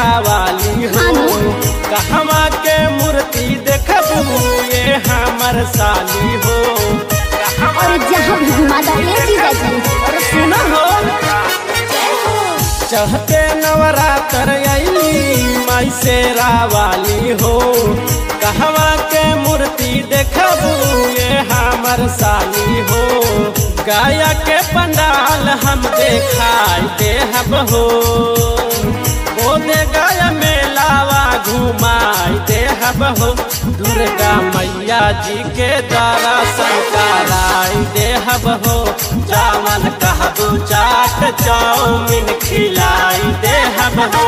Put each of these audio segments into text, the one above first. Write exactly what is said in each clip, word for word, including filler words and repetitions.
वाली हो कहवा के मूर्ति देखबू ये हमर साली हो। और जहाँ भी घुमा दे जीजाजी और सुन हो चढ़ते नवरात्र अइली माई शेरा वाली हो कहवा के मूर्ति देखबू ये हमर साली हो। गाया के पंडाल हम देखाई देहब हो बोले गाया मेलावा घुमाई देहब हो। दुर्गा मैया जी के दर्शन कराई देहब हो चावल कहबू चाट चाउमीन खिलाई देहब हो।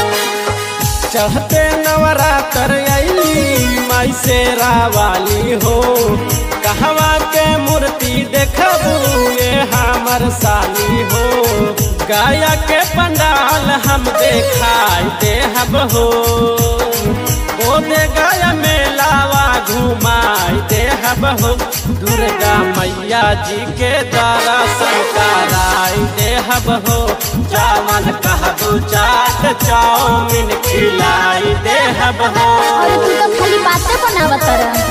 चढ़ते नवरात्र अइली माई शेरा वाली हो कहवा के मूर्ति देखबू ये हमर साली हो। गाया के पंडाल हम देखाई देहब हो बोले गाया मेलावा घुमाई देहब हो। दुर्गा मैया जी के दर्शन कराई देहब हो चावल कहबू चाट चाउमीन खिलाई देहब हो। और तू तो खाली बातें बनावत रह।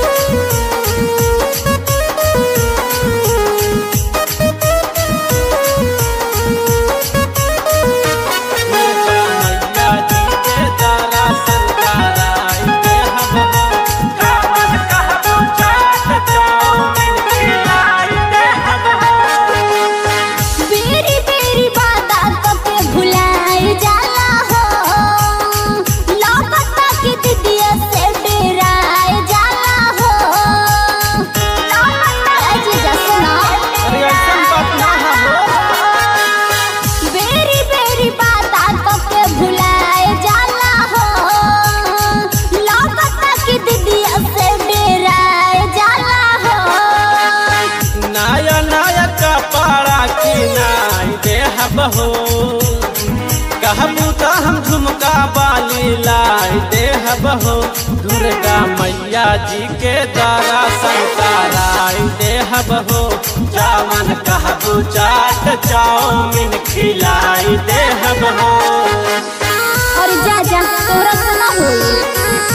हो कहबू तो हम झुमका बाली लाई देहब हो। दुर्गा मैया जी के दर्शन कराई देहब हो चावल कहबू चाट चाउमीन खिलाई देहब हो। और जा जा तोरा से ना होई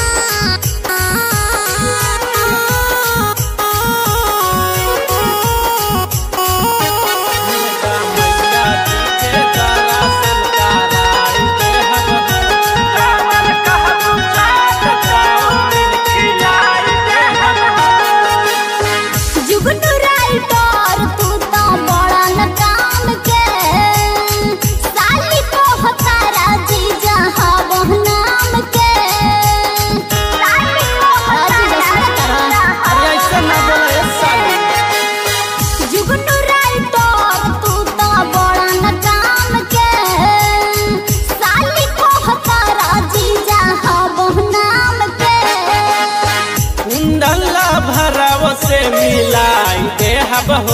से मिलाई देहब हो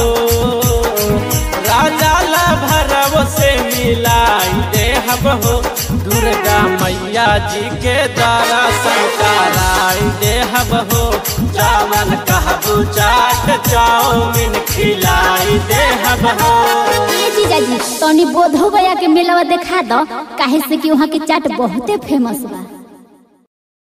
राजा ला भरव से मिलाई देहब हो। दुर्गा मैया जी के दर्शन कराई देहब हो चावल कहबू चाट चाउमीन खिलाई देहब हो। ये जीजाजी तनी बोधो गया के मेलावा देखा दो काहे से कि वहाँ के चाट बहुते फेमस बा।